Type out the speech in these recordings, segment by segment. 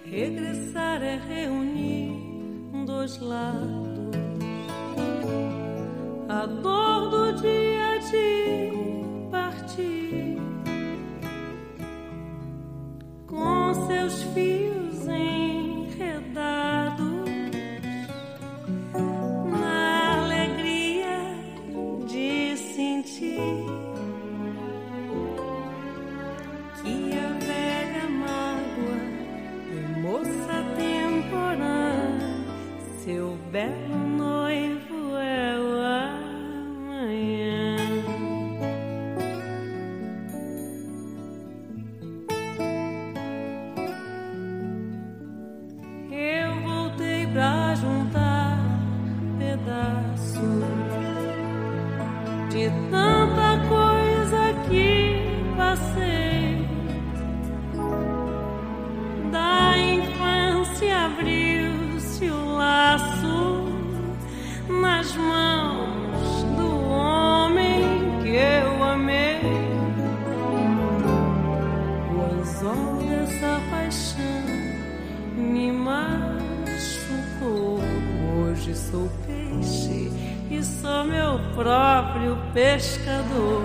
Regressar é reunir dois lados, a dor do dia de partir, com seus fios enredados, na alegria de sentir que a velha mágoa é moça temporã, seu belo noivo é o amanhã. Eu voltei pra juntar pedaços de tanta coisa que passei. Da infância abriu-se o laço nas mãos do homem que eu amei. O anzol dessa paixão me machucou. Hoje sou peixe e sou meu próprio pescador.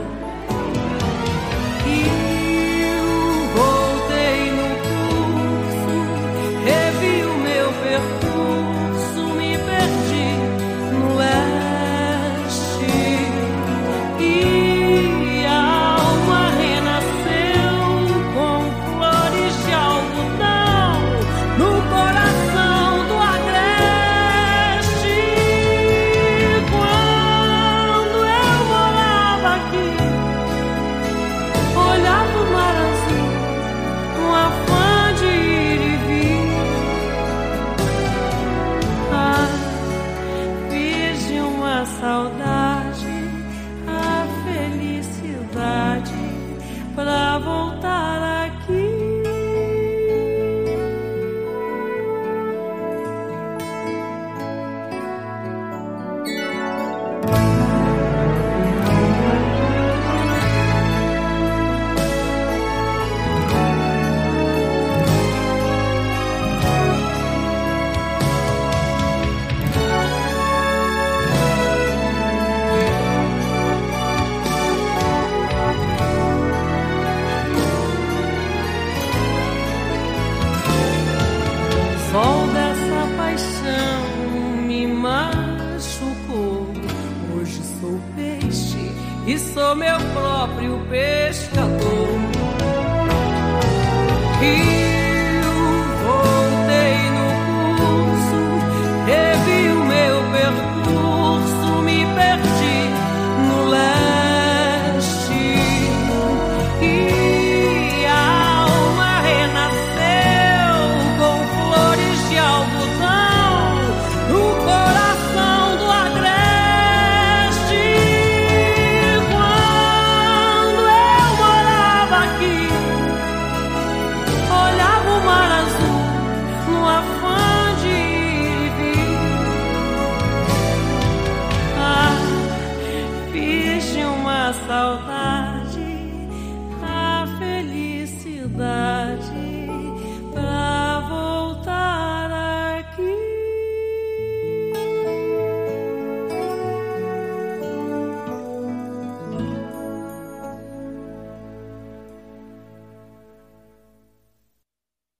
E eu voltei no curso, revi o meu percurso, me perdi no oeste e a alma renasceu com flores de algodão no coração do agreste. Quando eu morava aqui, olhava o mar azul, um afã de ir e vir. Ah, fiz de uma saudade a felicidade pra voltar aqui. Sol dessa paixão me machucou. Hoje sou peixe e sou meu próprio pescador.